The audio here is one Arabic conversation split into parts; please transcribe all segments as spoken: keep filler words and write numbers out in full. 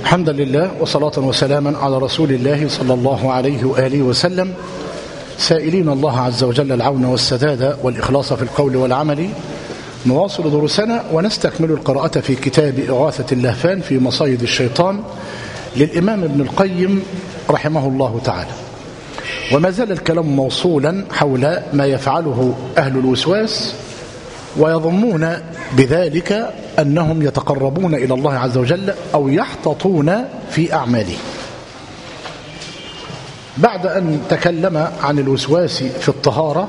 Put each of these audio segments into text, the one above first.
حمدا لله وصلاة وسلاما على رسول الله صلى الله عليه وآله وسلم، سائلين الله عز وجل العون والسداد والإخلاص في القول والعمل. نواصل دروسنا ونستكمل القراءة في كتاب إغاثة اللهفان في مصايد الشيطان للإمام ابن القيم رحمه الله تعالى. وما زال الكلام موصولا حول ما يفعله أهل الوسواس ويظنون بذلك أنهم يتقربون إلى الله عز وجل أو يحتطون في أعماله. بعد أن تكلم عن الوسواس في الطهارة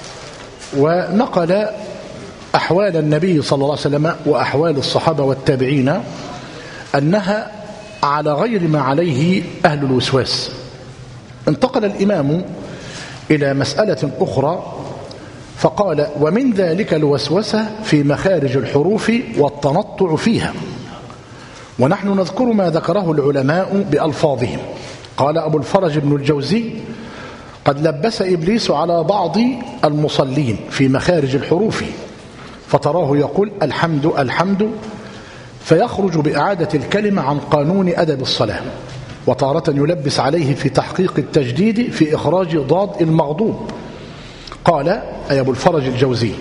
ونقل أحوال النبي صلى الله عليه وسلم وأحوال الصحابة والتابعين أنها على غير ما عليه أهل الوسواس، انتقل الإمام إلى مسألة أخرى فقال: ومن ذلك الوسوسة في مخارج الحروف والتنطع فيها. ونحن نذكر ما ذكره العلماء بألفاظهم. قال أبو الفرج بن الجوزي: قد لبس إبليس على بعض المصلين في مخارج الحروف فتراه يقول الحمد الحمد فيخرج بإعادة الكلمة عن قانون أدب الصلاة، وتارة يلبس عليه في تحقيق التجديد في إخراج ضاد المغضوب. قال أي أبو الفرج الجوزي: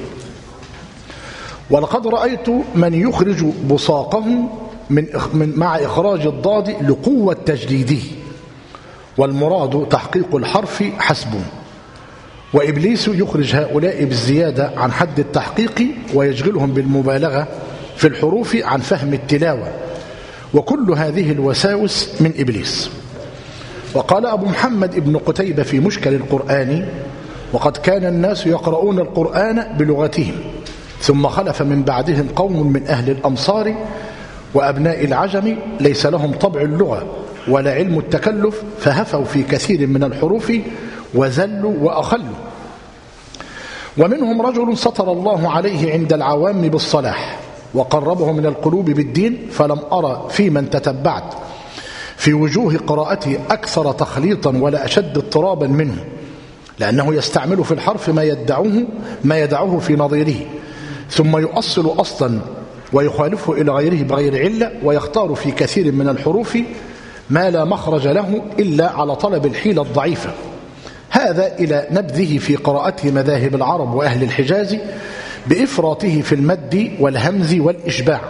ولقد رأيت من يخرج بصاقه من من مع إخراج الضاد لقوة تجديده، والمراد تحقيق الحرف حسبه. وإبليس يخرج هؤلاء بالزيادة عن حد التحقيق ويشغلهم بالمبالغة في الحروف عن فهم التلاوة، وكل هذه الوساوس من إبليس. وقال أبو محمد ابن قتيبة في مشكل القرآن: وقد كان الناس يقرؤون القرآن بلغتهم، ثم خلف من بعدهم قوم من أهل الأمصار وأبناء العجم ليس لهم طبع اللغة ولا علم التكلف، فهفوا في كثير من الحروف وزلوا وأخلوا. ومنهم رجل سطر الله عليه عند العوام بالصلاح وقربه من القلوب بالدين، فلم أرى في من تتبعت في وجوه قراءته أكثر تخليطا ولا أشد اضطرابا منه، لأنه يستعمل في الحرف ما يدعوه ما يدعوه في نظيره، ثم يؤصل أصلا ويخالفه إلى غيره بغير علة، ويختار في كثير من الحروف ما لا مخرج له إلا على طلب الحيلة الضعيفة. هذا إلى نبذه في قراءته مذاهب العرب وأهل الحجاز بإفراطه في المد والهمز والإشباع،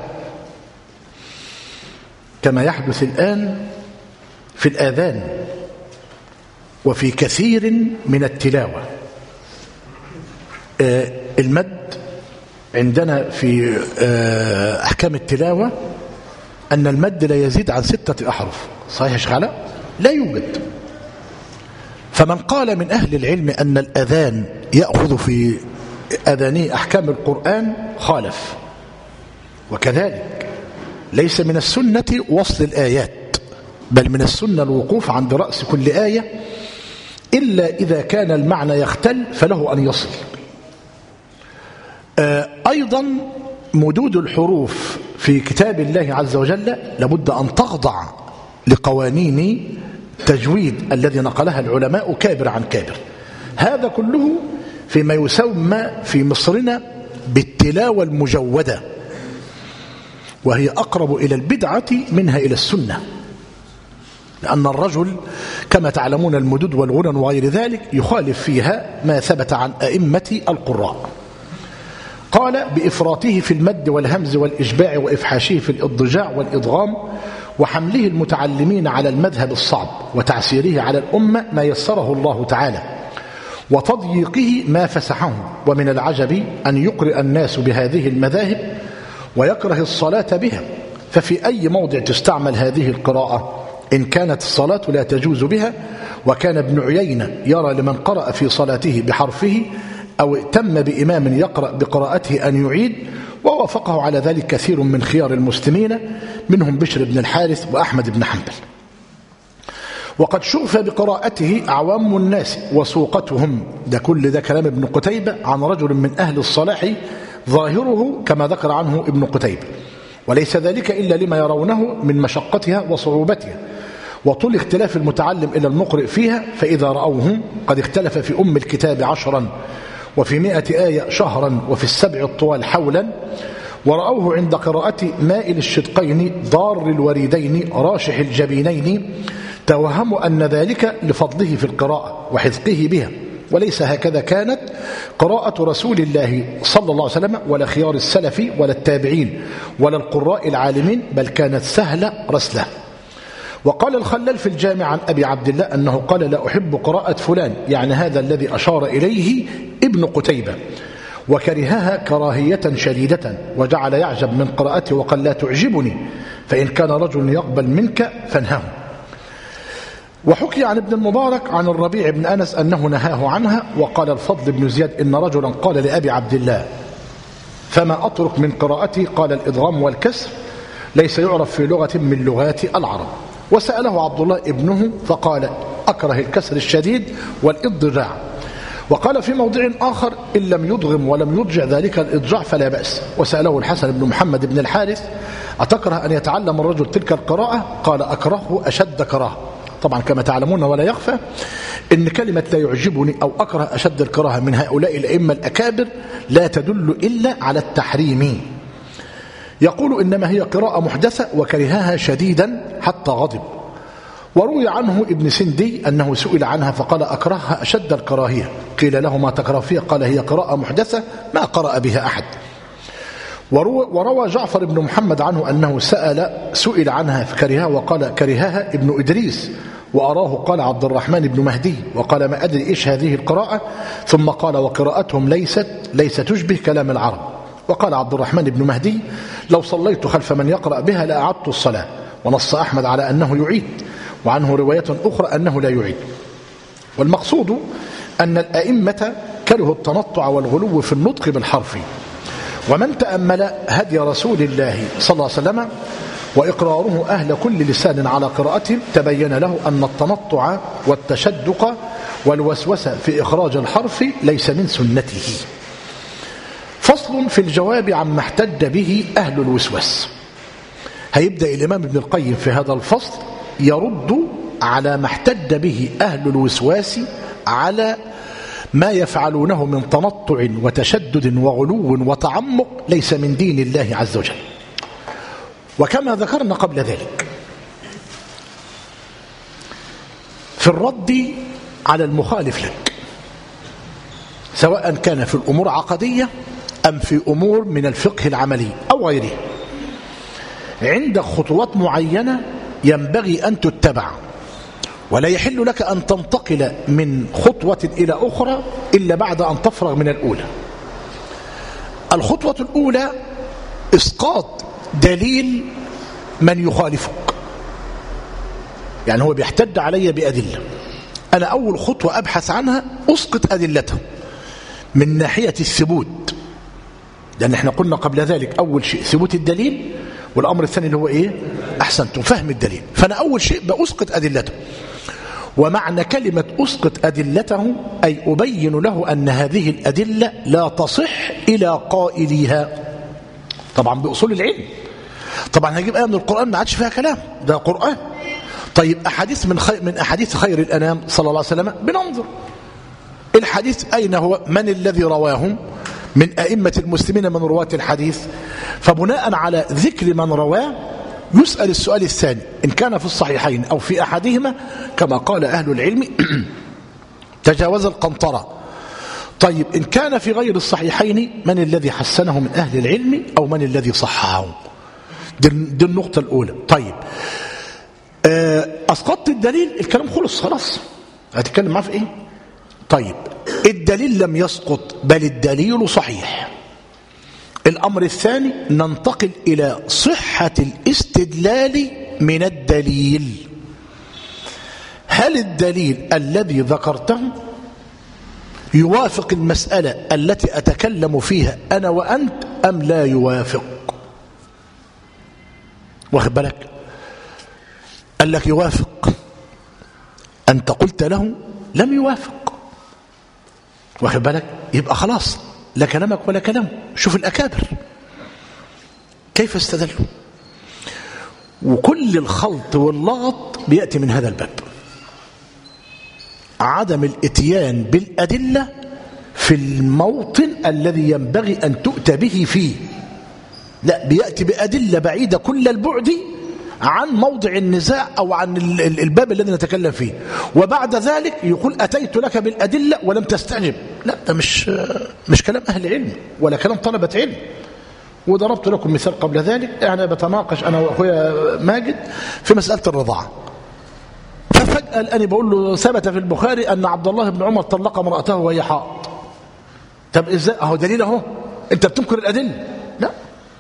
كما يحدث الآن في الآذان وفي كثير من التلاوة. آه المد عندنا في آه أحكام التلاوة أن المد لا يزيد عن ستة أحرف. صحيح يا شيخ علاء؟ لا يوجد. فمن قال من أهل العلم أن الأذان يأخذ في أذانه أحكام القرآن خالف. وكذلك ليس من السنة وصل الآيات، بل من السنة الوقوف عند رأس كل آية إلا إذا كان المعنى يختل فله أن يصل. أيضا مدود الحروف في كتاب الله عز وجل لابد أن تخضع لقوانين تجويد الذي نقلها العلماء كابر عن كابر. هذا كله فيما يسمى في مصرنا بالتلاوة المجودة، وهي أقرب إلى البدعة منها إلى السنة، لأن الرجل كما تعلمون المدود والغنن وغير ذلك يخالف فيها ما ثبت عن أئمة القراء. قال بإفراطه في المد والهمز والإشباع وإفحاشه في الإضجاع والإضغام، وحمله المتعلمين على المذهب الصعب وتعسيره على الأمة ما يسره الله تعالى، وتضييقه ما فسحه. ومن العجب أن يقرئ الناس بهذه المذاهب ويكره الصلاة بها، ففي أي موضع تستعمل هذه القراءة إن كانت الصلاة لا تجوز بها. وكان ابن عيينة يرى لمن قرأ في صلاته بحرفه أو ائتم بإمام يقرأ بقراءته أن يعيد، ووافقه على ذلك كثير من خيار المسلمين، منهم بشر بن الحارث وأحمد بن حنبل. وقد شغف بقراءته أعوام الناس وسوقتهم. ده كل ده كلام ابن قتيبة عن رجل من أهل الصلاح ظاهره كما ذكر عنه ابن قتيبة، وليس ذلك إلا لما يرونه من مشقتها وصعوبتها وطول اختلاف المتعلم إلى المقرئ فيها. فإذا رأوهم قد اختلف في أم الكتاب عشرا وفي مئة آية شهرا وفي السبع الطوال حولا، ورأوه عند قراءة مائل الشدقين ضار الوريدين راشح الجبينين توهموا أن ذلك لفضله في القراءة وحذقه بها، وليس هكذا كانت قراءة رسول الله صلى الله عليه وسلم ولا خيار السلف ولا التابعين ولا القراء العالمين، بل كانت سهلة رسلة. وقال الخلال في الجامع عن أبي عبد الله أنه قال: لا أحب قراءة فلان، يعني هذا الذي أشار إليه ابن قتيبة، وكرهها كراهية شديدة، وجعل يعجب من قراءته وقال: لا تعجبني، فإن كان رجل يقبل منك فانهه. وحكي عن ابن المبارك عن الربيع بن أنس أنه نهاه عنها. وقال الفضل بن زياد: إن رجلا قال لأبي عبد الله: فما أترك من قراءتي؟ قال: الإضغام والكسر ليس يعرف في لغة من لغات العرب. وسأله عبد الله ابنه فقال: أكره الكسر الشديد والإضجاع. وقال في موضع آخر: إن لم يضغم ولم يضجع ذلك الإضجاع فلا بأس. وسأله الحسن بن محمد بن الحارث: أتكره أن يتعلم الرجل تلك القراءة؟ قال: أكرهه أشد كراهة. طبعا كما تعلمون ولا يخفى إن كلمة لا يعجبني أو أكره أشد الكراهة من هؤلاء الأئمة الأكابر لا تدل إلا على التحريم. يقول: إنما هي قراءة محدثة وكرهها شديدا حتى غضب. وروي عنه ابن سندي أنه سئل عنها فقال: أكرهها أشد الكراهية. قيل له: ما تكره فيها؟ قال: هي قراءة محدثة ما قرأ بها أحد. وروى جعفر بن محمد عنه أنه سأل سئل عنها فكرهها وقال: كرهها ابن إدريس. وأراه قال عبد الرحمن بن مهدي، وقال: ما أدري إيش هذه القراءة. ثم قال: وقراءتهم ليست ليس تشبه كلام العرب. وقال عبد الرحمن بن مهدي: لو صليت خلف من يقرأ بها لأعدت الصلاة. ونص أحمد على أنه يعيد، وعنه رواية أخرى أنه لا يعيد. والمقصود أن الأئمة كرهوا التنطع والغلو في النطق بالحرف. ومن تأمل هدي رسول الله صلى الله عليه وسلم وإقراره أهل كل لسان على قراءته تبين له أن التنطع والتشدق والوسوسة في إخراج الحرف ليس من سنته. فصل في الجواب عما احتج به أهل الوسوس. هيبدأ الإمام ابن القيم في هذا الفصل يرد على ما احتج به أهل الوسواس على ما يفعلونه من تنطع وتشدد وغلو وتعمق ليس من دين الله عز وجل. وكما ذكرنا قبل ذلك في الرد على المخالف لك، سواء كان في الأمور عقدية أم في أمور من الفقه العملي أو غيره، عندك خطوات معينة ينبغي أن تتبع، ولا يحل لك أن تنتقل من خطوة إلى أخرى إلا بعد أن تفرغ من الأولى. الخطوة الأولى إسقاط دليل من يخالفك، يعني هو بيحتج علي بأدلة، أنا أول خطوة أبحث عنها أسقط أدلته من ناحية الثبوت، لأن احنا قلنا قبل ذلك أول شيء ثبوت الدليل، والأمر الثاني اللي هو إيه؟ أحسنتم، فهم الدليل. فأنا أول شيء بأسقط أدلته. ومعنى كلمة أسقط أدلته أي أبين له أن هذه الأدلة لا تصح إلى قائلها، طبعا بأصول العلم. طبعا هجيب آية من القرآن ما عادش فيها كلام، ده قرآن. طيب أحاديث من خير من أحاديث خير الأنام صلى الله عليه وسلم بننظر الحديث أين هو، من الذي رواهم من أئمة المسلمين من رواة الحديث، فبناء على ذكر من رواه يسأل السؤال الثاني إن كان في الصحيحين أو في أحدهما كما قال أهل العلم تجاوز القنطرة. طيب إن كان في غير الصحيحين من الذي حسنه من أهل العلم أو من الذي صححه؟ دي النقطة الأولى. طيب أسقطت الدليل، الكلام خلص خلاص، هتتكلم معاه في إيه؟ طيب الدليل لم يسقط بل الدليل صحيح. الأمر الثاني ننتقل إلى صحة الاستدلال من الدليل. هل الدليل الذي ذكرته يوافق المسألة التي أتكلم فيها أنا وأنت أم لا يوافق؟ واخد بالك؟ قال لك يوافق، أنت قلت له لم يوافق، واخد بالك؟ يبقى خلاص لا كلامك ولا كلامه. شوف الأكابر كيف استدلوا، وكل الخلط واللغط بيأتي من هذا الباب، عدم الاتيان بالأدلة في الموطن الذي ينبغي أن تؤتى به فيه. لا، بيأتي بأدلة بعيدة كل البعد عن موضع النزاع أو عن الباب الذي نتكلم فيه، وبعد ذلك يقول أتيت لك بالأدلة ولم تستعجب. لا، ده مش مش كلام أهل علم ولا كلام طلبة علم. وضربت لكم مثال قبل ذلك، يعني بتناقش أنا وأخويا ماجد في مسألة الرضاعة، ففجأة الآن بقول له ثبت في البخاري أن عبد الله بن عمر طلق امرأته وهي حائض. طب إزاي؟ أهو دليل أهو، أنت بتنكر الأدلة؟ لا.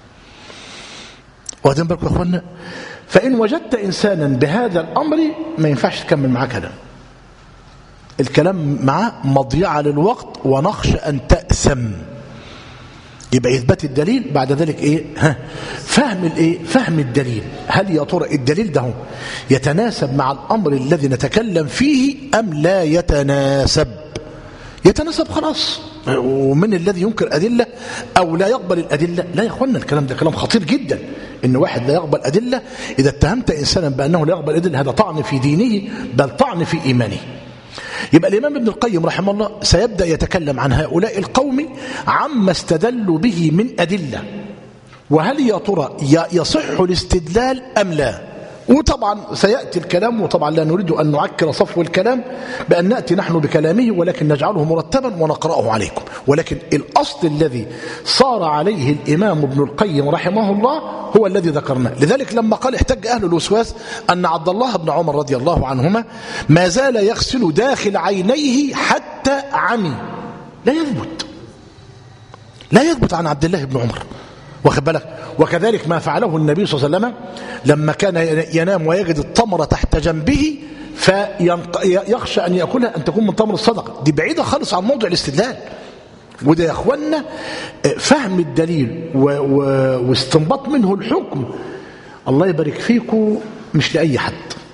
واخدين بالكم يا أخوانا؟ فإن وجدت إنسانا بهذا الأمر ما ينفعش تكمل معاه كلام، الكلام معاه مضيعة للوقت ونخشى أن تأثم. يبقى إثبات الدليل، بعد ذلك إيه؟ ها فهم الإيه؟ فهم الدليل. هل يا ترى الدليل ده يتناسب مع الأمر الذي نتكلم فيه أم لا يتناسب؟ يتناسب خلاص. ومن الذي ينكر أدلة أو لا يقبل الأدلة؟ لا يا أخوانا، الكلام ده كلام خطير جدا، إن واحد لا يقبل أدلة. إذا اتهمت إنسانا بأنه لا يقبل أدلة هذا طعن في دينه بل طعن في إيمانه. يبقى الإمام ابن القيم رحمه الله سيبدأ يتكلم عن هؤلاء القوم عما استدلوا به من أدلة، وهل يا ترى يصح الاستدلال أم لا. وطبعا سيأتي الكلام، وطبعا لا نريد أن نعكر صفو الكلام بأن نأتي نحن بكلامه، ولكن نجعله مرتبا ونقرأه عليكم. ولكن الأصل الذي صار عليه الإمام ابن القيم رحمه الله هو الذي ذكرناه. لذلك لما قال احتج أهل الوسواس أن عبد الله بن عمر رضي الله عنهما ما زال يغسل داخل عينيه حتى عمي، لا يثبت لا يثبت عن عبد الله بن عمر، واخد بالك. وكذلك ما فعله النبي صلى الله عليه وسلم لما كان ينام ويجد التمرة تحت جنبه فيخشى أن يأكلها أن تكون من تمر الصدقة، دي بعيدة خالص عن موضع الاستدلال. وده يا أخوانا فهم الدليل واستنباط منه الحكم، الله يبارك فيكم، مش لأي حد،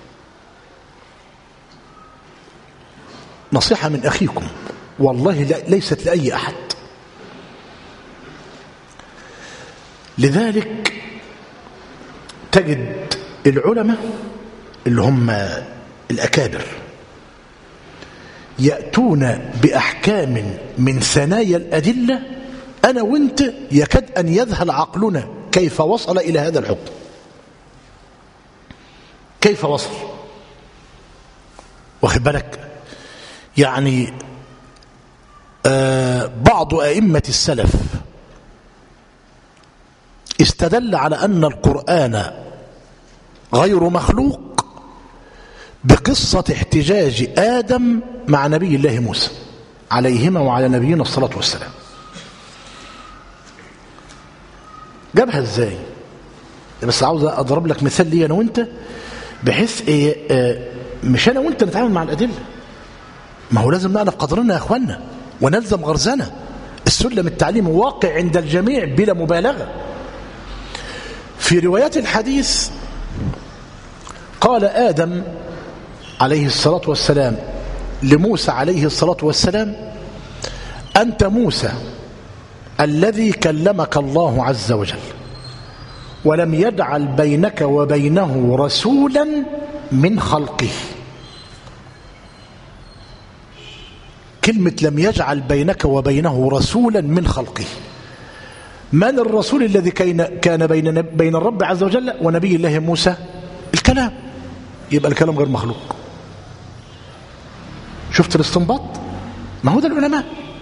نصيحة من أخيكم والله ليست لأي أحد. لذلك تجد العلماء اللي هم الأكابر يأتون بأحكام من ثنايا الأدلة أنا وانت يكاد أن يذهل عقلنا كيف وصل إلى هذا الحكم، كيف وصل. واخد بالك، يعني آه بعض أئمة السلف استدل على أن القرآن غير مخلوق بقصة احتجاج آدم مع نبي الله موسى عليهما وعلى نبينا الصلاة والسلام. جابها ازاي؟ بس عاوز أضرب لك مثال لي أنا وانت بحيث إيه آه مش أنا وانت نتعامل مع الأدلة، ما هو لازم نعرف قدرنا يا أخوانا ونلزم غرزنا. السلم التعليمي واقع عند الجميع بلا مبالغة. في روايات الحديث قال آدم عليه الصلاة والسلام لموسى عليه الصلاة والسلام أنت موسى الذي كلمك الله عز وجل ولم يجعل بينك وبينه رسولا من خلقه. كلمة لم يجعل بينك وبينه رسولا من خلقه، من الرسول الذي كان بين بين الرب عز وجل ونبي الله موسى؟ الكلام. يبقى الكلام غير مخلوق. شفت الاستنباط؟ ما هو ده العلماء.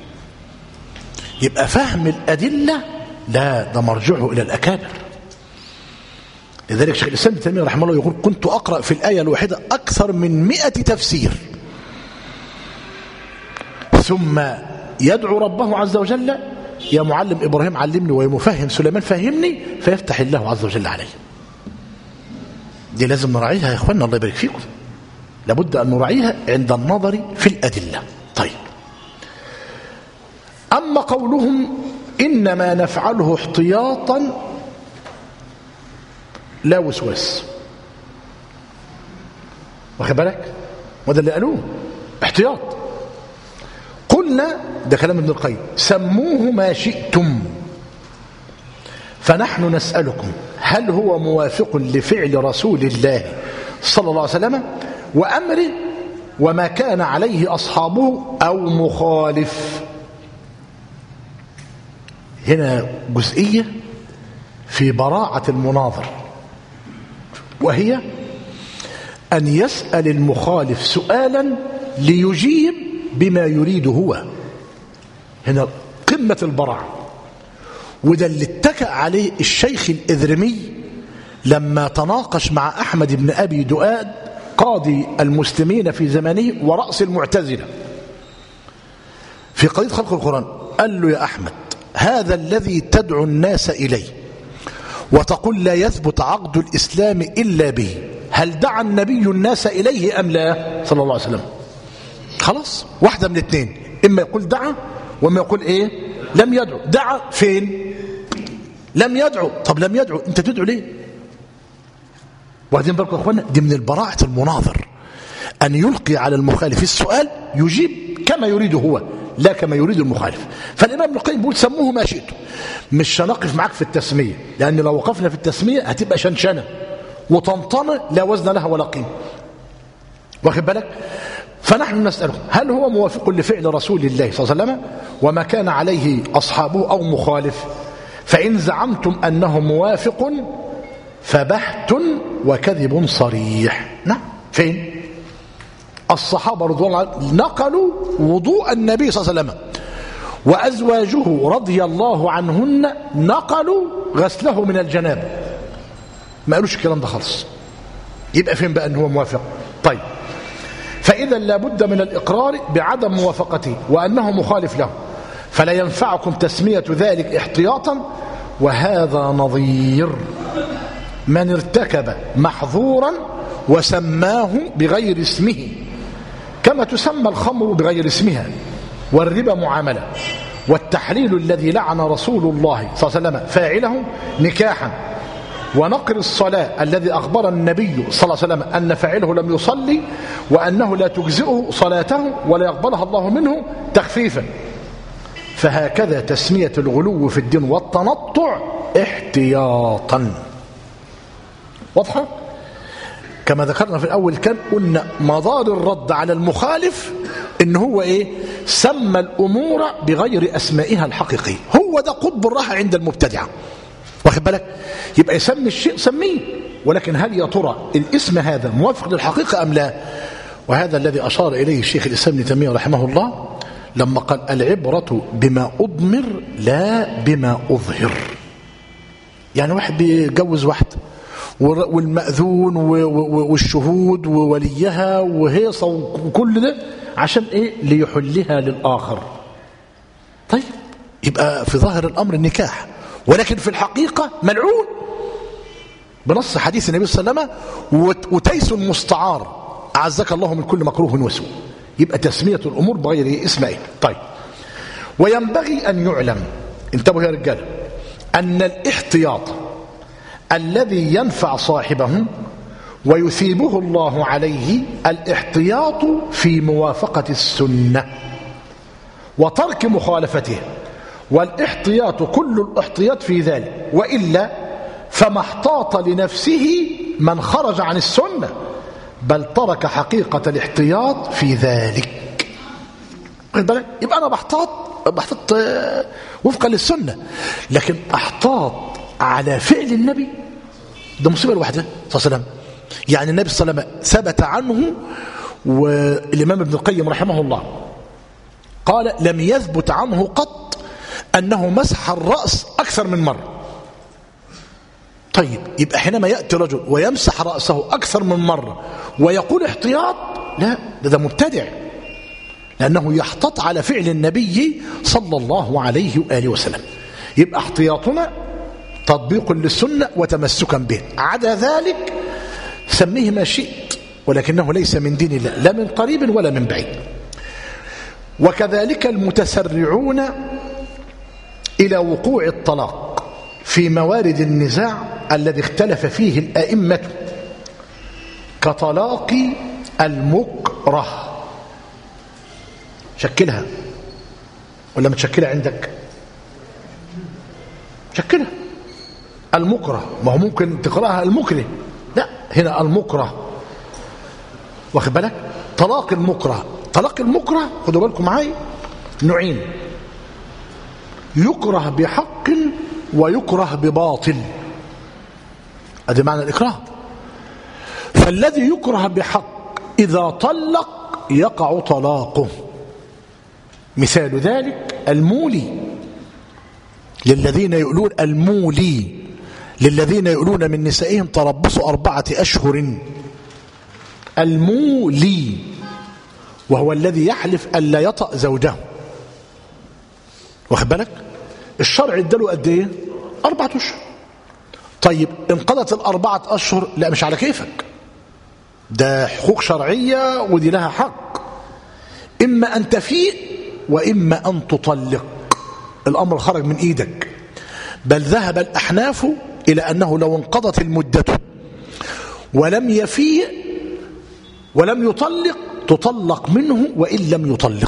يبقى فهم الأدلة لا، ده مرجعه إلى الأكابر. لذلك شيخ الإسلام ابن تيمية رحمه الله يقول كنت أقرأ في الآية الواحدة أكثر من مئة تفسير، ثم يدعو ربه عز وجل يا معلم إبراهيم علمني ويا مفهم سليمان فهمني، فيفتح الله عز وجل عليه. دي لازم نراعيها يا إخواننا، الله يبارك فيكم، لابد أن نراعيها عند النظر في الأدلة. طيب، أما قولهم إنما نفعله احتياطا لا وسواس، واخد بالك، وده اللي قالوه احتياط. قلنا ده كلام ابن القيم سموه ما شئتم، فنحن نسألكم هل هو موافق لفعل رسول الله صلى الله عليه وسلم وأمره وما كان عليه أصحابه أو مخالف؟ هنا جزئية في براعة المناظر، وهي أن يسأل المخالف سؤالا ليجيب بما يريد هو. هنا قمة البراعة، وده اللي اتكأ عليه الشيخ الإذرمي لما تناقش مع أحمد بن أبي دؤاد قاضي المسلمين في زمانه ورأس المعتزلة في قضية خلق القرآن. قال له: يا أحمد، هذا الذي تدعو الناس إليه وتقول لا يثبت عقد الإسلام إلا به، هل دعا النبي الناس إليه أم لا صلى الله عليه وسلم؟ خلاص، واحدة من اثنين، إما يقول دعا وإما يقول إيه لم يدعو. دعا فين؟ لم يدعو. طب لم يدعو، أنت تدعو ليه؟ وبعدين بالكم يا أخوانا، دي من البراعة المناظر أن يلقي على المخالف السؤال يجيب كما يريد هو لا كما يريد المخالف. فالإمام ابن القيم بيقول: سموه ما شئتم، مش هنقف معاك في التسمية، لأن لو وقفنا في التسمية هتبقى شنشنة وطنطنة لا وزن لها ولا قيمة، واخد بالك؟ فنحن نسأله: هل هو موافق لفعل رسول الله صلى الله عليه وسلم وما كان عليه أصحابه أو مخالف؟ فإن زعمتم أنه موافق فبهت وكذب صريح. نعم. فين؟ الصحابة رضوان الله عنهم نقلوا وضوء النبي صلى الله عليه وسلم، وأزواجه رضي الله عنهن نقلوا غسله من الجنابة. ما قالوش الكلام ده خالص. يبقى فين بقى أنه هو موافق؟ طيب، فإذا لابد من الإقرار بعدم موافقته وأنه مخالف له، فلا ينفعكم تسمية ذلك احتياطا. وهذا نظير من ارتكب محظورا وسماه بغير اسمه، كما تسمى الخمر بغير اسمها، والربا معاملة، والتحليل الذي لعن رسول الله صلى الله عليه وسلم فاعله نكاحا، ونقر الصلاة الذي أخبر النبي صلى الله عليه وسلم أن فاعله لم يصلي وأنه لا تجزئه صلاته ولا يقبلها الله منه تخفيفا. فهكذا تسمية الغلو في الدين والتنطع احتياطا. واضحة؟ كما ذكرنا في الأول كان قلنا مدار الرد على المخالف إن هو إيه؟ سمى الأمور بغير أسمائها الحقيقية. هو ده قطب الراحة عند المبتدعة، واخد بالك؟ يبقى يسمي الشيء سميه، ولكن هل يا ترى الاسم هذا موافق للحقيقة أم لا؟ وهذا الذي أشار إليه الشيخ الإسلام ابن تيمية رحمه الله لما قال: العبرة بما أضمر لا بما أظهر. يعني واحد بيجوز واحدة والمأذون والشهود ووليها وهيصة وكل ده عشان إيه؟ ليحلها للآخر. طيب، يبقى في ظاهر الأمر النكاح، ولكن في الحقيقة ملعون بنص حديث النبي صلى الله عليه وسلم: وتيس مستعار أعزك الله من كل مكروه وسوء. يبقى تسمية الأمور بغير اسمائها. طيب، وينبغي أن يعلم، انتبهوا يا رجال، أن الاحتياط الذي ينفع صاحبه ويثيبه الله عليه الاحتياط في موافقة السنة وترك مخالفته، والاحتياط كل الاحتياط في ذلك، وإلا فما احتاط لنفسه من خرج عن السنة، بل ترك حقيقة الاحتياط في ذلك. يبقى أنا بحتاط بحتاط وفقا للسنة، لكن أحتاط على فعل النبي ده مصيبة لوحده صلى الله عليه وسلم. يعني النبي صلى الله عليه وسلم ثبت عنه، والإمام ابن القيم رحمه الله قال: لم يثبت عنه قط أنه مسح الرأس أكثر من مرة. طيب، يبقى حينما يأتي رجل ويمسح رأسه أكثر من مرة ويقول احتياط، لا، ده مبتدع، لأنه يحتاط على فعل النبي صلى الله عليه وآله وسلم. يبقى احتياطنا تطبيق للسنة وتمسكا به، عدا ذلك سميه ما شئت، ولكنه ليس من دين الله لا من قريب ولا من بعيد. وكذلك المتسرعون إلى وقوع الطلاق في موارد النزاع الذي اختلف فيه الأئمة، كطلاق المكره. شكلها ولا متشكلها عندك؟ شكلها المكره، ما هو ممكن تقراها المكره، لا، هنا المكره، واخد بالك؟ طلاق المكره. طلاق المكره خدوا بالكم معايا نوعين: يكره بحق ويكره بباطل. هذا معنى الإكراه. فالذي يكره بحق إذا طلق يقع طلاقه. مثال ذلك المولي للذين يؤلون المولي للذين يؤلون من نسائهم تربص أربعة أشهر. المولي وهو الذي يحلف ألا يطأ زوجه. واخد بالك؟ الشرع اداله قد ايه؟ أربعة أشهر. طيب انقضت الأربعة أشهر، لا مش على كيفك، ده حقوق شرعية ودي لها حق، إما أن تفيء وإما أن تطلق. الأمر خرج من إيدك. بل ذهب الأحناف إلى أنه لو انقضت المدة ولم يفيء ولم يطلق تطلق منه وإن لم يطلق.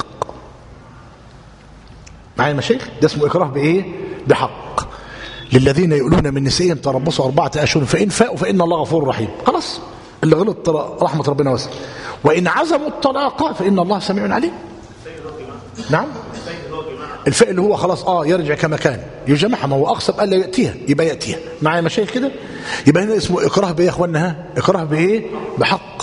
معايا يا مشايخ؟ ده اسمه إكراه بإيه؟ بحق. للذين يؤلون من نسائهم تربصوا أربعة أشهر فإن فاءوا فإن الله غفور رحيم. خلاص، اللي غلط رحمة ربنا واسعة. وإن عزموا الطلاق فإن الله سميع عليم. نعم، الفاء اللي هو خلاص اه يرجع كما كان يجمعها، ما هو اقسم الا ياتيها يبقى ياتيها. معايا مشايخ كده؟ يبقى هنا اسمه اكراه بايه يا اخوانا؟ ها، اكراه بايه؟ بحق.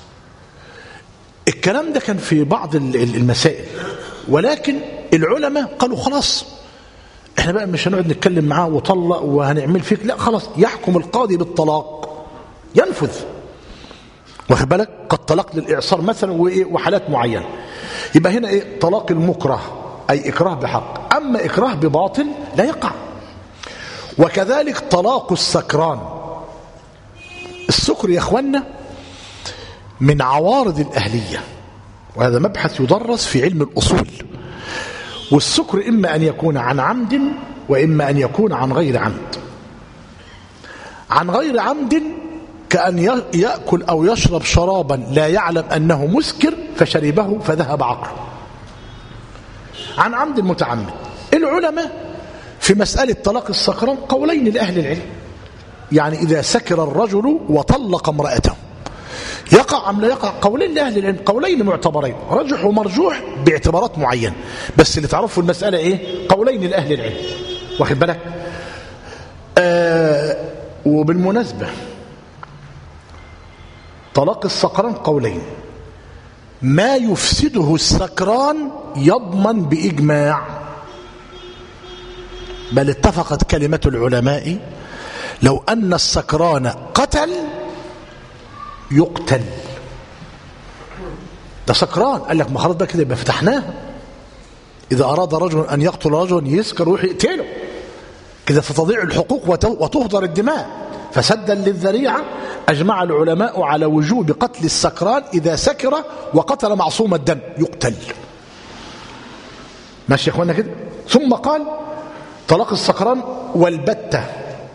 الكلام ده كان في بعض المسائل، ولكن العلماء قالوا خلاص احنا بقى مش هنقعد نتكلم معاه وطلق وهنعمل فيك، لا خلاص يحكم القاضي بالطلاق ينفذ. واخد بالك؟ قد طلاق للاعصار مثلا وحالات معينه. يبقى هنا ايه؟ طلاق المكره أي إكراه بحق. أما إكراه بباطل لا يقع. وكذلك طلاق السكران. السكر يا أخوانا من عوارض الأهلية، وهذا مبحث يدرس في علم الأصول. والسكر إما أن يكون عن عمد وإما أن يكون عن غير عمد. عن غير عمد كأن يأكل أو يشرب شرابا لا يعلم أنه مسكر فشربه فذهب عقله. عن عمد المتعمد. العلماء في مسألة طلاق السكران قولين لأهل العلم. يعني إذا سكر الرجل وطلق امرأته يقع أم لا يقع؟ قولين لأهل العلم، قولين معتبرين، رجح ومرجوح باعتبارات معينة، بس اللي تعرفوا المسألة إيه؟ قولين لأهل العلم. واخد بالك؟ آه وبالمناسبة طلاق السكران قولين. ما يفسده السكران يضمن بإجماع، بل اتفقت كلمة العلماء لو أن السكران قتل يقتل. ده سكران، قال لك ما خلاص بقى كده يبقى فتحناها. إذا أراد رجل أن يقتل رجلا يسكر ويروح يقتله كده فتضيع الحقوق وتهدر الدماء. فسدا للذريعة أجمع العلماء على وجوب قتل السكران إذا سكر وقتل معصوم الدم يقتل. ماشي يا اخوانا كده؟ ثم قال طلاق السكران والبتة.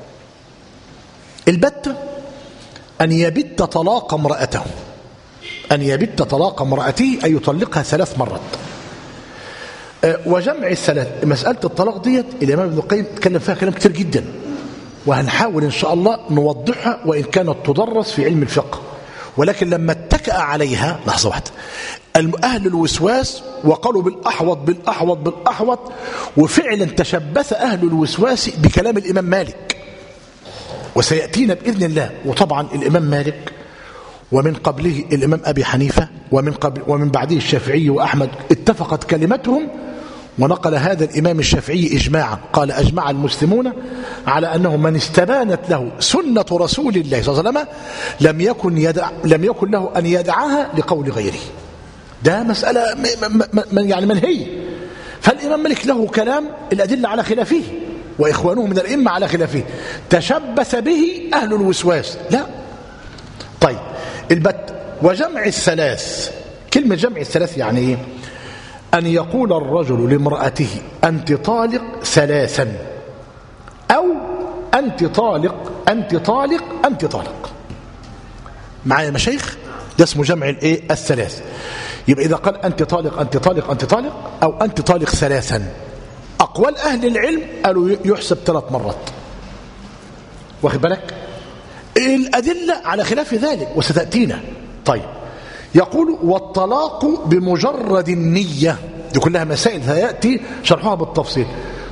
البتة أن يبت طلاق امرأته، أن يبت طلاق امرأته أن يطلقها ثلاث مرات. أه وجمع الثلاث. مسألة الطلاق ديت الإمام ابن القيم تكلم فيها كلام كتير جدا، وهنحاول إن شاء الله نوضحها وإن كانت تدرس في علم الفقه. ولكن لما اتكأ عليها لحظة واحدة أهل الوسواس وقالوا بالأحوط بالأحوط بالأحوط، وفعلا تشبث أهل الوسواس بكلام الإمام مالك، وسيأتينا بإذن الله. وطبعا الإمام مالك ومن قبله الإمام أبي حنيفة ومن, قبل ومن بعده الشافعي وأحمد اتفقت كلمتهم. ونقل هذا الإمام الشافعي إجماعا قال أجمع المسلمون على أنه من استبانت له سنة رسول الله صلى الله عليه وسلم لم يكن, يدع لم يكن له أن يدعها لقول غيره. ده مسألة يعني منهي. فالإمام مالك له كلام الأدلة على خلافه وإخوانه من الأئمة على خلافه، تشبث به أهل الوسواس. لا. طيب البت وجمع الثلاث. كلمة جمع الثلاث يعني إيه؟ أن يقول الرجل لامرأته أنت طالق ثلاثا، أو أنت طالق أنت طالق أنت طالق. معايا مشايخ؟ ده اسمه جمع الايه؟ الثلاث. يبقى إذا قال أنت طالق أنت طالق أنت طالق أو أنت طالق ثلاثا، أقوال أهل العلم قالوا يحسب ثلاث مرات. واخد بالك؟ الأدلة على خلاف ذلك وستأتينا. طيب يقول والطلاق بمجرد النية. دي كلها مسائل سيأتي شرحها بالتفصيل.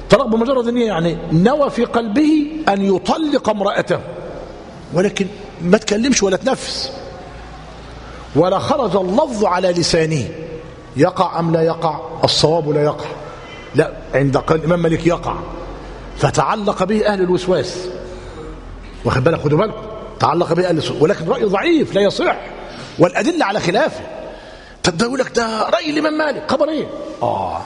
طلاق بمجرد النية يعني نوى في قلبه أن يطلق امرأته، ولكن ما تكلمش ولا تنفس ولا خرج اللفظ على لسانه. يقع أم لا يقع؟ الصواب لا يقع، لا، عند قال الإمام مالك يقع، فتعلق به أهل الوسواس. واخد بالك، خدوا بالكم، تعلق به أهل الوسواس، ولكن رأي ضعيف لا يصح والأدلة على خلافه. طب ده يقول لك ده رأي الإمام مالك، خبر إيه؟ آه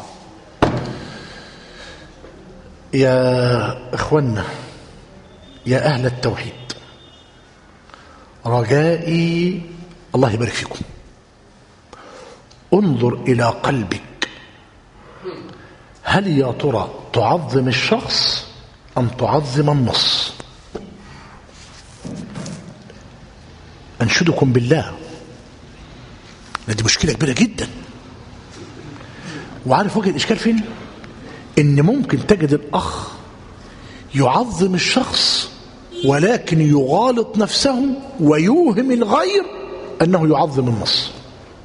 يا إخوانا يا أهل التوحيد، رجائي الله يبارك فيكم، انظر إلى قلبك، هل يا ترى تعظم الشخص أم تعظم النص؟ أنشدكم بالله، دي مشكلة كبيرة جدا. وعارف وجه الإشكال فين؟ إن ممكن تجد الأخ يعظم الشخص ولكن يغالط نفسه ويوهم الغير أنه يعظم النص.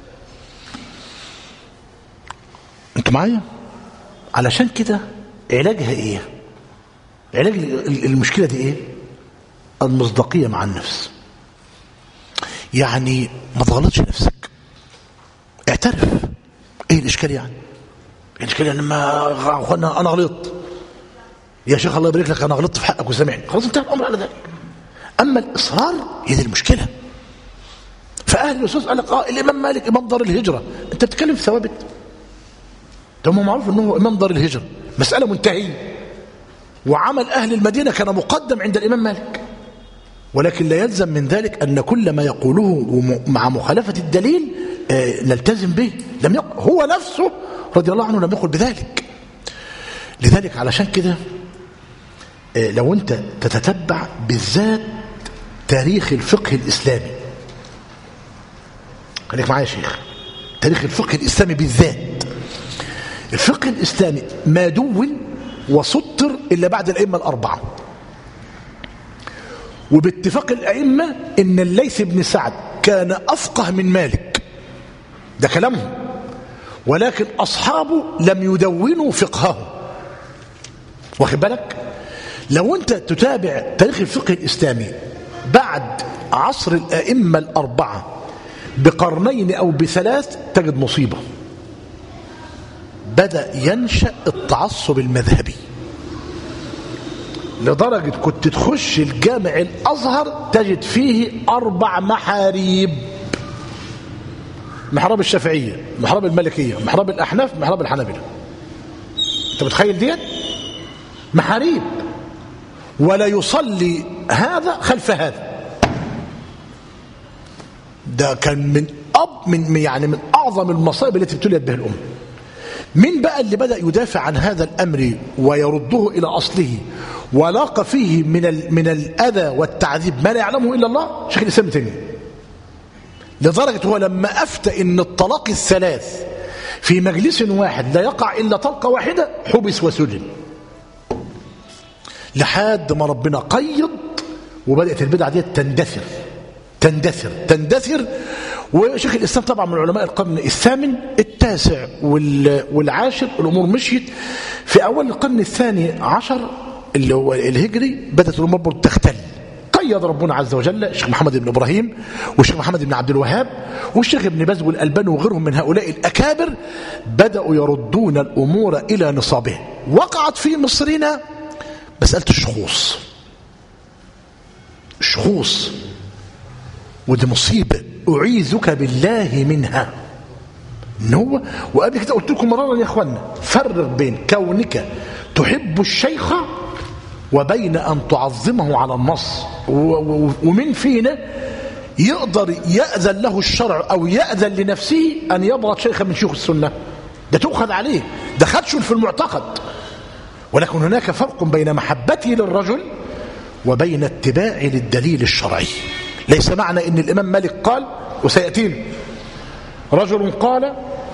أنت معايا؟ علشان كده علاجها إيه؟ علاج المشكلة دي إيه؟ المصداقية مع النفس. يعني ما تغلطش نفسك، اعترف. ايه الاشكال يعني؟ الاشكال يعني ما اخوانا انا غلطت يا شيخ الله يبارك لك، انا غلطت في حقك وسامحني، خلاص انتهى الامر على ذلك. اما الاصرار هي دي المشكله. فاهل الوسواس قال لك اه الامام مالك امام دار الهجره، انت بتتكلم في ثوابت؟ ده هو معروف انه امام دار الهجره، مساله منتهيه، وعمل اهل المدينه كان مقدم عند الامام مالك، ولكن لا يلزم من ذلك أن كل ما يقوله مع مخالفة الدليل آه نلتزم به. لم يقل هو نفسه رضي الله عنه، لم يقل بذلك. لذلك علشان كده آه لو أنت تتتبع بالذات تاريخ الفقه الإسلامي، خليك معايا يا شيخ، تاريخ الفقه الإسلامي بالذات، الفقه الإسلامي ما دون وسطر إلا بعد الأئمة الأربعة، وباتفاق الأئمة إن الليث بن سعد كان أفقه من مالك، ده كلامهم، ولكن أصحابه لم يدونوا فقهه. واخد بالك؟ لو أنت تتابع تاريخ الفقه الإسلامي بعد عصر الأئمة الأربعة بقرنين أو بثلاث تجد مصيبة. بدأ ينشأ التعصب المذهبي، لدرجة كنت تخش الجامع الأزهر تجد فيه أربع محاريب: محراب الشافعية، محراب المالكية، محراب الأحناف، محراب الحنابلة. أنت متخيل ديت؟ محاريب، ولا يصلي هذا خلف هذا. ده كان من أب من يعني من أعظم المصائب التي ابتليت بها الأمة. مين بقى اللي بدأ يدافع عن هذا الأمر ويرده إلى أصله ولاقى فيه من من الأذى والتعذيب ما لا يعلمه إلا الله؟ شيخ الإسلام ابن تيمية. لدرجة هو لما أفتى إن الطلاق الثلاث في مجلس واحد لا يقع إلا طلقة واحدة حبس وسجن، لحد ما ربنا قيض وبدأت البدعة دي تندثر تندثر تندثر. وشيخ الإسلام طبعا من علماء القرن الثامن التاسع والعاشر الأمور مشيت. في أول القرن الثاني عشر اللي هو الهجري بدأت الأمور برضه تختل. قيد ربنا عز وجل الشيخ محمد بن إبراهيم والشيخ محمد بن عبد الوهاب والشيخ ابن باز والألباني وغيرهم من هؤلاء الأكابر، بدأوا يردون الأمور إلى نصابها. وقعت في مصرنا مسألة الشخوص. الشخوص ودي مصيبة أعيذك بالله منها. إن هو وقبل كده قلت لكم مرارا يا أخوانا، فرق بين كونك تحب الشيخ وبين أن تعظمه على النص. ومن فينا يقدر يأذن له الشرع أو يأذن لنفسه أن يبغض شيخا من شيوخ السنة؟ ده تؤخذ عليه، ده خدش في المعتقد. ولكن هناك فرق بين محبته للرجل وبين اتباعه للدليل الشرعي. ليس معنى ان الامام مالك قال، وسيأتينا رجل قال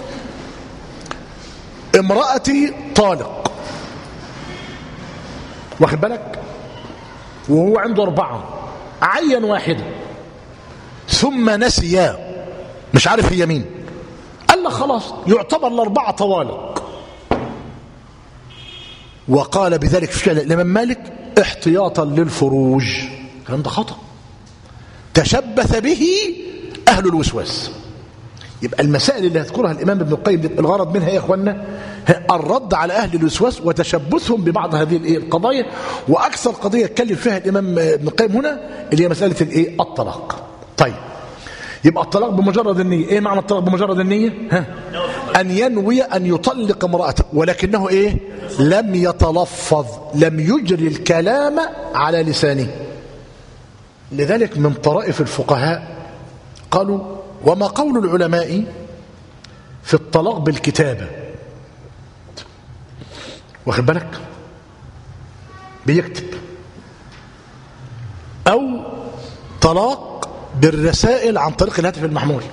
امرأتي طالق، واخد بالك، وهو عنده أربعة، عين واحدة ثم نسي مش عارف هي مين، قال له خلاص يعتبر الأربعة طوالق. وقال بذلك في فعل الإمام مالك احتياطا للفروج. كلام ده خطأ، تشبث به أهل الوسواس. يبقى المسائل اللي هذكرها الإمام ابن القيم الغرض منها يا إخواننا الرد على أهل الوسواس وتشبثهم ببعض هذه القضايا. وأكثر قضية اتكلم فيها الإمام ابن القيم هنا اللي هي مسألة الإيه؟ الطلاق. طيب، يبقى الطلاق بمجرد النية. إيه معنى الطلاق بمجرد النية؟ ها؟ أن ينوي أن يطلق امرأته ولكنه إيه؟ لم يتلفظ، لم يجري الكلام على لسانه. لذلك من طرائف الفقهاء قالوا وما قول العلماء في الطلاق بالكتابة؟ واخد بالك؟ بيكتب، أو طلاق بالرسائل عن طريق الهاتف المحمول،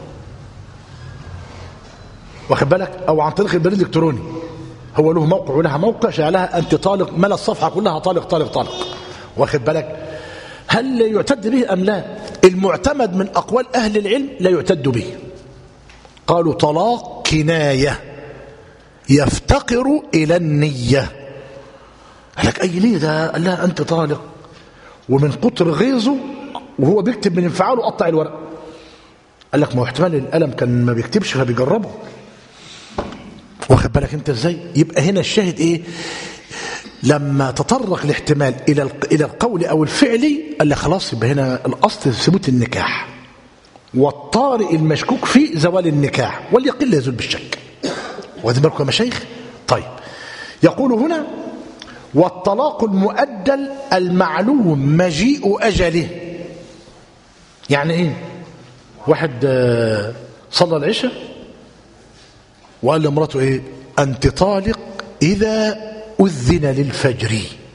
واخد بالك؟ أو عن طريق البريد الإلكتروني. هو له موقع ولها موقع شعلها أنت طالق، ملا الصفحة كلها طالق طالق طالق، واخد بالك؟ هل يعتد به أم لا؟ المعتمد من أقوال أهل العلم لا يعتد به. قالوا طلاق كناية يفتقر إلى النية. قال لك أي ليه ده؟ قال لها أنت طالق، ومن كتر غيظه وهو بيكتب من انفعاله قطع الورق. قال لك ما هو احتمال الألم كان ما بيكتبش فبيجربه، واخد بالك أنت إزاي؟ يبقى هنا الشاهد إيه؟ لما تطرق الاحتمال إلى إلى القول أو الفعل قال لك خلاص يبقى هنا الأصل ثبوت النكاح، والطارئ المشكوك فيه زوال النكاح، واليقين لا يزول بالشك. واخدين بالكم يا مشايخ؟ طيب، يقول هنا والطلاق المؤجل المعلوم مجيء أجله. يعني إيه؟ واحد صلى العشاء وقال لمراته إيه؟ أنت طالق إذا أذن للفجر.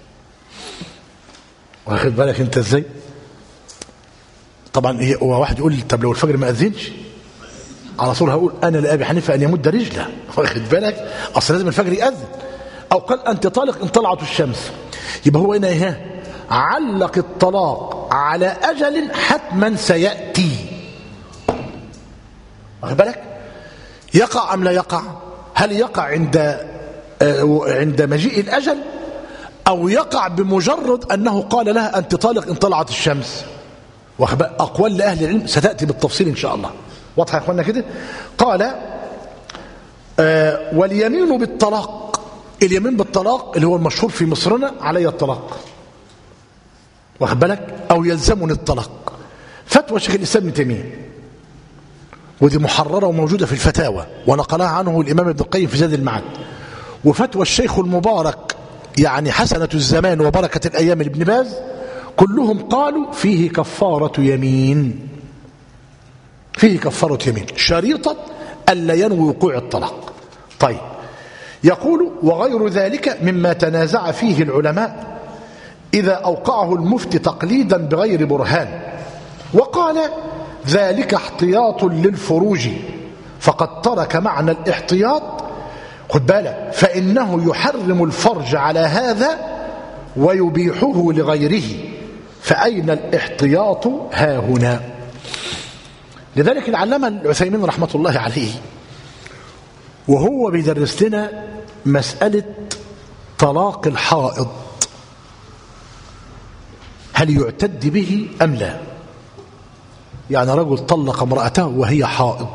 واخد بالك أنت إزاي؟ طبعا هو واحد يقول طب لو الفجر ما أذنش على طول هقول أنا لأبي حنيفة أن يمد رجله، واخد بالك؟ أصل لازم الفجر يأذن. أو قال أنت طالق إن طلعت الشمس. يبقى هو هنا إيه؟ علق الطلاق على أجل حتما سيأتي، واخد بالك؟ يقع أم لا يقع؟ هل يقع عند عند مجيء الأجل، أو يقع بمجرد أنه قال لها أنت طالق إن طلعت الشمس؟ أقوال لأهل العلم ستأتي بالتفصيل إن شاء الله. واضحة يا أخوانا كده؟ قال آه واليمين بالطلاق. اليمين بالطلاق اللي هو المشهور في مصرنا علي الطلاق، واخد بالك؟ أو يلزمني الطلاق. فتوى شيخ الإسلام ابن تيمية، ودي محررة وموجودة في الفتاوى ونقلها عنه الإمام ابن القيم في زاد المعاد. وفتوى الشيخ المبارك يعني حسنة الزمان وبركة الأيام لابن باز، كلهم قالوا فيه كفارة يمين، فيه كفارة يمين شريطة ألا ينوي وقوع الطلاق. طيب، يقول وغير ذلك مما تنازع فيه العلماء إذا أوقعه المفتي تقليدا بغير برهان، وقال ذلك احتياط للفروج، فقد ترك معنى الاحتياط، خد بالك، فإنه يحرم الفرج على هذا ويبيحه لغيره، فأين الاحتياط ها هنا؟ لذلك العلامة العثيمين رحمة الله عليه وهو بيدرس لنا مسألة طلاق الحائض هل يعتد به أم لا؟ يعني رجل طلق امرأته وهي حائض،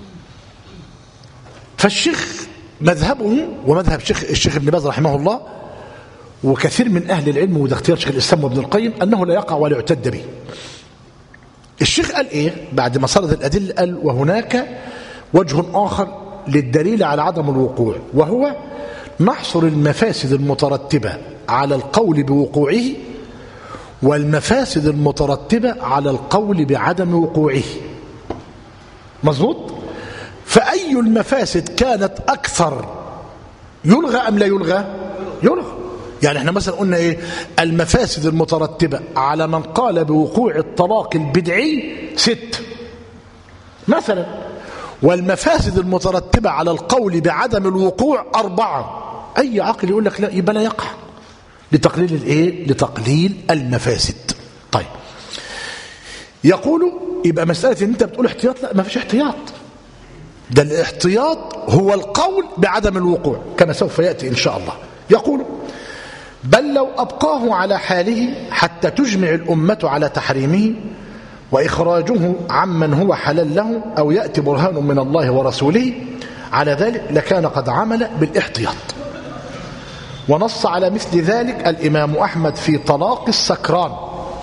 فالشيخ مذهبه ومذهب الشيخ الشيخ ابن باز رحمه الله وكثير من أهل العلم وده اختيار شيخ الإسلام وابن القيم أنه لا يقع ولا يعتد به. الشيخ قال إيه بعد ما سرد الأدلة؟ قال وهناك وجه آخر للدليل على عدم الوقوع، وهو نحصر المفاسد المترتبة على القول بوقوعه والمفاسد المترتبة على القول بعدم وقوعه. مظبوط؟ فأي المفاسد كانت أكثر يلغى أم لا يلغى؟ يلغى. يعني احنا مثلا قلنا ايه؟ المفاسد المترتبة على من قال بوقوع الطلاق البدعي ست مثلا، والمفاسد المترتبة على القول بعدم الوقوع أربعة. أي عقل يقول لك لا يبقى لا يقع لتقليل الايه؟ لتقليل المفاسد. طيب، يقول يبقى مسألة ان انت بتقول احتياط، لا ما فيش احتياط، ده الاحتياط هو القول بعدم الوقوع كما سوف يأتي إن شاء الله. يقول بل لو أبقاه على حاله حتى تجمع الأمة على تحريمه وإخراجه عمن هو حلال له أو يأتي برهان من الله ورسوله على ذلك لكان قد عمل بالاحتياط. ونص على مثل ذلك الإمام أحمد في طلاق السكران،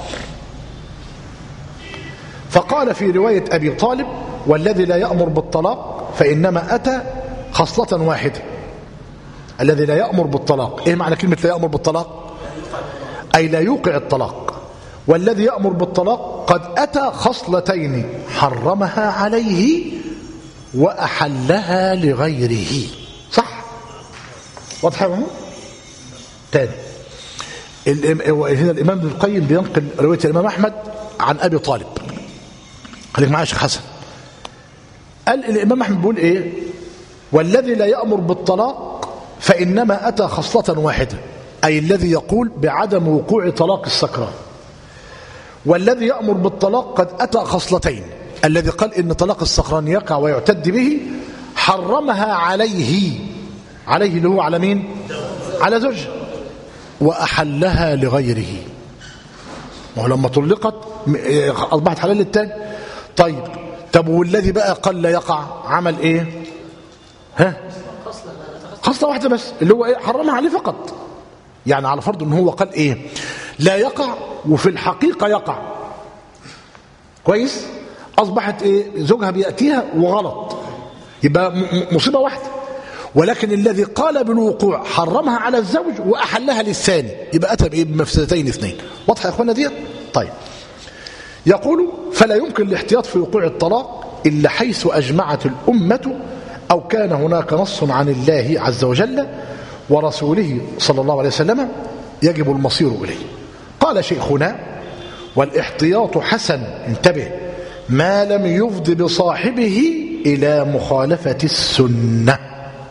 فقال في رواية أبي طالب: والذي لا يأمر بالطلاق فإنما أتى خصلة واحدة. الذي لا يأمر بالطلاق، إيه معنى كلمة لا يأمر بالطلاق؟ أي لا يوقع الطلاق. والذي يأمر بالطلاق قد أتى خصلتين حرمها عليه وأحلها لغيره. صح؟ واضح يا تاني. هنا الإمام ابن القيم بينقل رواية الإمام أحمد عن أبي طالب. خليك معايا يا شيخ حسن. قال الإمام أحمد بيقول إيه؟ والذي لا يأمر بالطلاق فإنما أتى خصلة واحدة، أي الذي يقول بعدم وقوع طلاق السكران. والذي يأمر بالطلاق قد أتى خصلتين، الذي قال إن طلاق السكران يقع ويعتد به حرمها عليه، عليه اللي هو على مين؟ على زوجها، وأحلها لغيره. ولما طلقت أصبحت حلال للتاني. طيب طب والذي بقى قال لا يقع عمل إيه؟ ها؟ خصلة واحدة بس، اللي هو إيه؟ حرمها عليه فقط. يعني على فرض إن هو قال إيه؟ لا يقع وفي الحقيقة يقع. كويس؟ أصبحت إيه؟ زوجها بيأتيها وغلط، يبقى مصيبة واحدة. ولكن الذي قال بالوقوع حرمها على الزوج وأحلها للثاني، يبقى أتى بإيه؟ بمفسدتين اثنين. واضح يا أخوانا دي؟ طيب يقول: فلا يمكن الاحتياط في وقوع الطلاق إلا حيث أجمعت الأمة أو كان هناك نص عن الله عز وجل ورسوله صلى الله عليه وسلم يجب المصير إليه. قال شيخنا: والاحتياط حسن، انتبه، ما لم يفض بصاحبه إلى مخالفة السنة،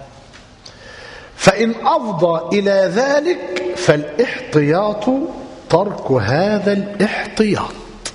فإن أفضى إلى ذلك فالاحتياط ترك هذا الاحتياط.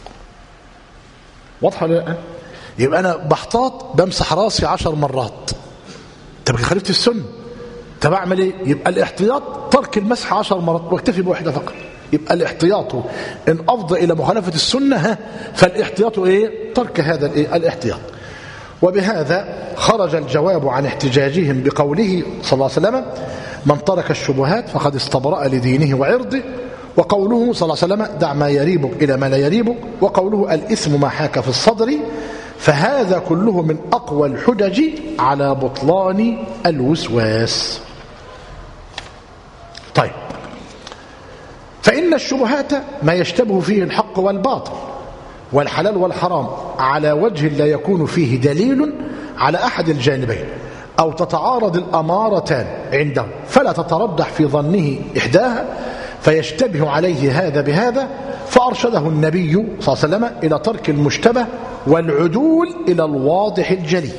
واضحة ولا لا؟ يبقى أنا بحتاط بمسح راسي عشر مرات، طب خالفت السنة، طب أعمل إيه؟ يبقى الاحتياط ترك المسح عشر مرات واكتفي بواحدة فقط. يبقى الاحتياط إن أفضى إلى مخالفة السنة ها فالاحتياط إيه؟ ترك هذا الإيه؟ الاحتياط. وبهذا خرج الجواب عن احتجاجهم بقوله صلى الله عليه وسلم: من ترك الشبهات فقد استبرأ لدينه وعرضه، وقوله صلى الله عليه وسلم: دع ما يريبك إلى ما لا يريبك، وقوله: الإثم ما حاك في الصدر. فهذا كله من أقوى الحجج على بطلان الوسواس. طيب، فإن الشبهات ما يشتبه فيه الحق والباطل والحلال والحرام على وجه لا يكون فيه دليل على أحد الجانبين، أو تتعارض الأمارتان عنده فلا تترجح في ظنه إحداها فيشتبه عليه هذا بهذا، فأرشده النبي صلى الله عليه وسلم إلى ترك المشتبه والعدول إلى الواضح الجلي.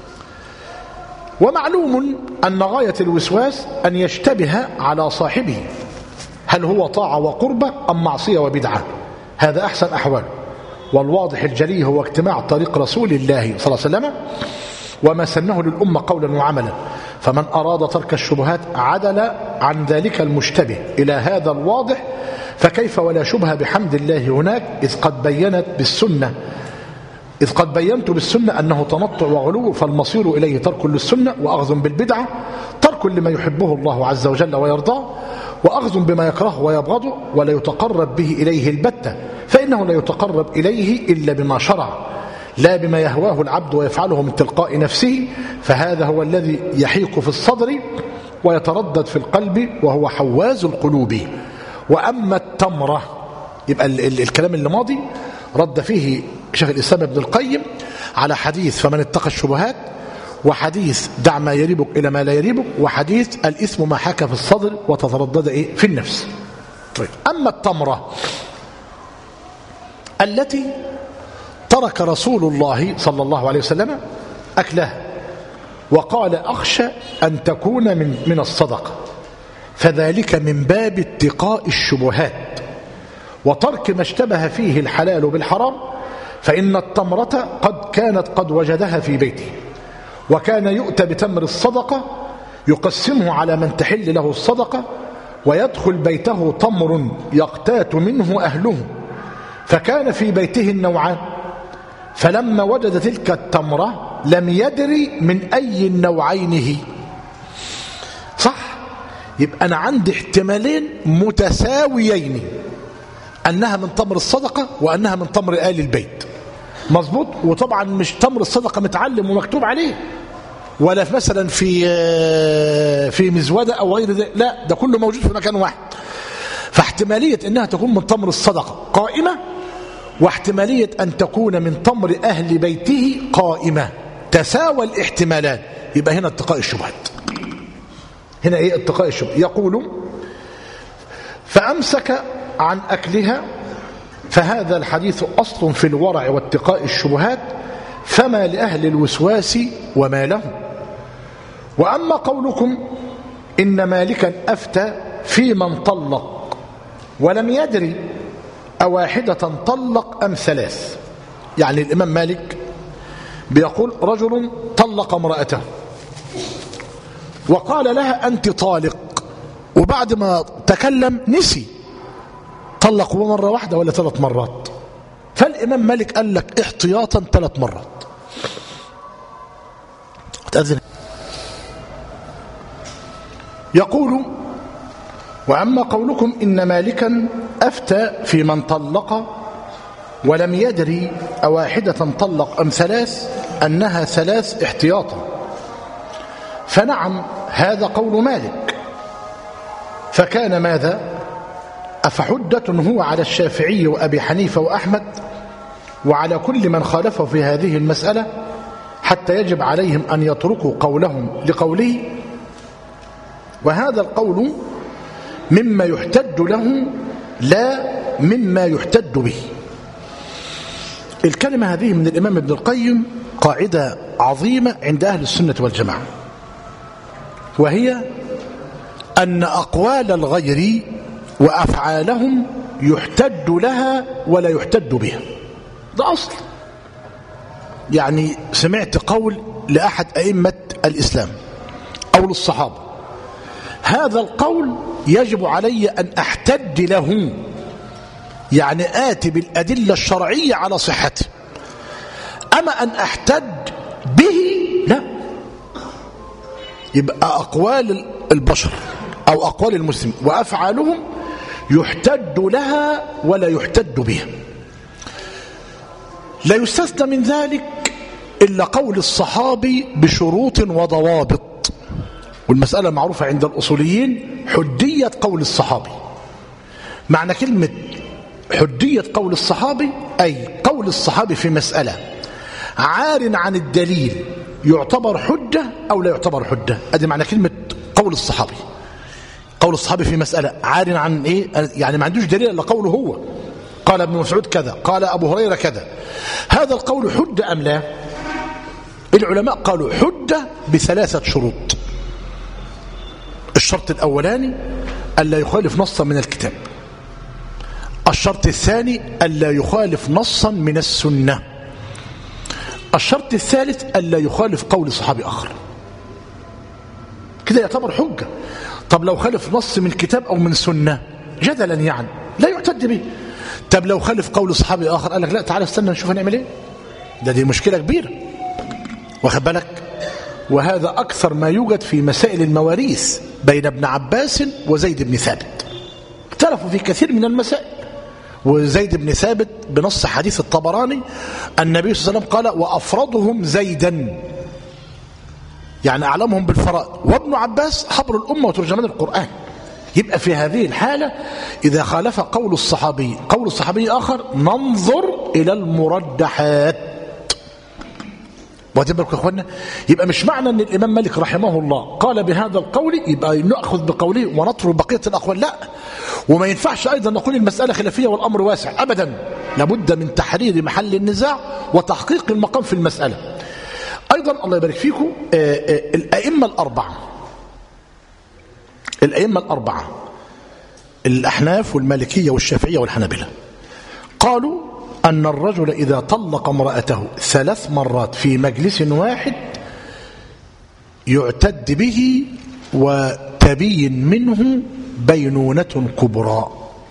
ومعلوم أن غاية الوسواس أن يشتبه على صاحبه هل هو طاعة وقربة أم معصية وبدعة، هذا أحسن أحواله. والواضح الجلي هو اجتماع طريق رسول الله صلى الله عليه وسلم وما سنه للأمة قولا وعملا. فمن أراد ترك الشبهات عدل عن ذلك المشتبه إلى هذا الواضح، فكيف ولا شبهة بحمد الله هناك، إذ قد بينت بالسنة إذ قد بينت بالسنة أنه تنطع وغلو، فالمصير إليه ترك للسنة وأخذ بالبدعة، ترك لما يحبه الله عز وجل ويرضاه، وأخذ بما يكرهه ويبغضه، ولا يتقرب به إليه البتة، فإنه لا يتقرب إليه إلا بما شرع لا بما يهواه العبد ويفعله من تلقاء نفسه، فهذا هو الذي يحيق في الصدر ويتردد في القلب وهو حواز القلوب. وأما التمرة، يبقى ال ال الكلام اللي ماضي رد فيه شيخ الإسلام ابن القيم على حديث فمن اتقى الشبهات، وحديث دع ما يريبك إلى ما لا يريبك، وحديث الإثم ما حاك في الصدر وتتردد إيه في النفس. طيب، أما التمرة التي ترك رسول الله صلى الله عليه وسلم أكلها وقال أخشى أن تكون من, من الصدقة، فذلك من باب اتقاء الشبهات وترك ما اشتبه فيه الحلال بالحرام، فإن التمرة قد كانت قد وجدها في بيته، وكان يؤتى بتمر الصدقة يقسمه على من تحل له الصدقة، ويدخل بيته تمر يقتات منه أهله، فكان في بيته النوعان، فلما وجد تلك التمرة لم يدري من أي النوعين هي. صح؟ يبقى أنا عندي احتمالين متساويين، أنها من تمر الصدقة وأنها من تمر آل البيت. مظبوط؟ وطبعا مش تمر الصدقة متعلم ومكتوب عليه، ولا مثلا في في مزودة أو غير ذلك، لا، ده كله موجود في مكان واحد. فاحتمالية أنها تكون من تمر الصدقة قائمة، واحتمالية أن تكون من تمر أهل بيته قائمة، تساوى الاحتمالان. يبقى هنا اتقاء الشبهات. هنا ايه اتقاء الشبهات؟ يقول فأمسك عن أكلها، فهذا الحديث أصل في الورع واتقاء الشبهات، فما لأهل الوسواس وما له. وأما قولكم إن مالكا أفتى في من طلق ولم يدري أواحدة طلق أم ثلاث، يعني الإمام مالك بيقول رجل طلق امرأته وقال لها أنت طالق، وبعد ما تكلم نسي طلق مرة واحدة ولا ثلاث مرات. فالإمام مالك قال لك احتياطا ثلاث مرات. تأذن. يقول وأما قولكم إن مالكا أفتى في من طلق ولم يدري أواحدة طلق أم ثلاث أنها ثلاث احتياطا، فنعم هذا قول مالك، فكان ماذا؟ أفحجة هو على الشافعي وأبي حنيفة وأحمد وعلى كل من خالفه في هذه المسألة، حتى يجب عليهم أن يتركوا قولهم لقوله؟ وهذا القول مما يحتج له لا مما يحتج به. الكلمة هذه من الإمام ابن القيم قاعدة عظيمة عند أهل السنة والجماعة، وهي أن أقوال الغير وأفعالهم يحتج لها ولا يحتج بها. ده أصل. يعني سمعت قول لأحد أئمة الإسلام أو للصحابة، هذا القول يجب علي أن أحتج له، يعني آتي بالأدلة الشرعية على صحته. أما أن أحتج به لا. يبقى أقوال البشر أو أقوال المسلمين وأفعالهم يحتج لها ولا يحتج بها. لا يستثنى من ذلك إلا قول الصحابي بشروط وضوابط، والمسألة معروفة عند الأصوليين حجية قول الصحابي. معنى كلمة حجية قول الصحابي أي قول الصحابي في مسألة عار عن الدليل يعتبر حجة أو لا يعتبر حجة. أدي معنى كلمة قول الصحابي. قول الصحابي في مسألة عار عن إيه؟ يعني ما عندوش دليل إلا قوله هو. قال ابن مسعود كذا، قال أبو هريرة كذا. هذا القول حجة أم لا؟ العلماء قالوا حجة بثلاثة شروط. الشرط الأولاني ألا يخالف نصا من الكتاب. الشرط الثاني ألا يخالف نصا من السنة. الشرط الثالث ألا يخالف قول صحابي آخر. كده يعتبر حجة. طب لو خالف نص من الكتاب أو من السنة جدلا يعني لا يعتد به. طب لو خالف قول صحابي آخر قال لك لا تعالى استنى نشوف هنعمل ايه. ده دي مشكلة كبيرة، واخد بالك؟ وهذا أكثر ما يوجد في مسائل المواريث بين ابن عباس وزيد بن ثابت. اختلفوا في كثير من المسائل، وزيد بن ثابت بنص حديث الطبراني النبي صلى الله عليه وسلم قال وأفرضهم زيدا، يعني أعلمهم بالفرائض، وابن عباس حبر الأمة وترجمان القرآن. يبقى في هذه الحالة إذا خالف قول الصحابي قول الصحابي آخر ننظر إلى المرجحات. واتبارك يا أخوانا، يبقى مش معنى أن الإمام مالك رحمه الله قال بهذا القول يبقى نأخذ بقوله ونطرد بقية الأقوال، لا. وما ينفعش أيضا نقول المسألة خلافية والأمر واسع أبدا. لابد من تحرير محل النزاع وتحقيق المقام في المسألة. أيضا الله يبارك فيكم الأئمة الأربعة الأئمة الأربعة الأحناف والمالكية والشافعية والحنابلة قالوا أن الرجل إذا طلق امرأته ثلاث مرات في مجلس واحد يعتد به وتبين منه بينونة كبرى،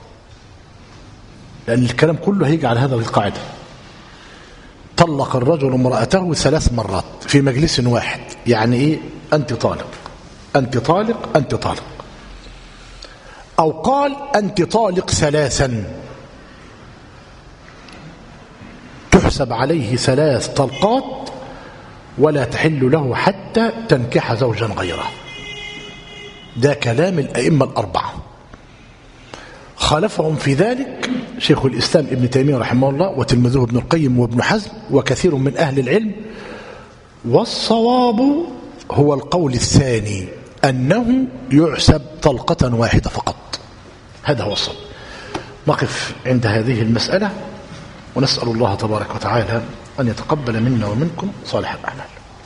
لأن الكلام كله هيجي على هذا القاعدة. طلق الرجل امرأته ثلاث مرات في مجلس واحد، يعني إيه؟ أنت طالق أنت طالق أنت طالق. أو قال أنت طالق ثلاثا، تحسب عليه ثلاث طلقات ولا تحل له حتى تنكح زوجا غيره. ده كلام الأئمة الأربعة. خالفهم في ذلك شيخ الإسلام ابن تيمية رحمه الله وتلميذه ابن القيم وابن حزم وكثير من أهل العلم. والصواب هو القول الثاني، أنه يحسب طلقة واحدة فقط. هذا هو الصواب. نقف عند هذه المسألة ونسأل الله تبارك وتعالى أن يتقبل منا ومنكم صالح الأعمال.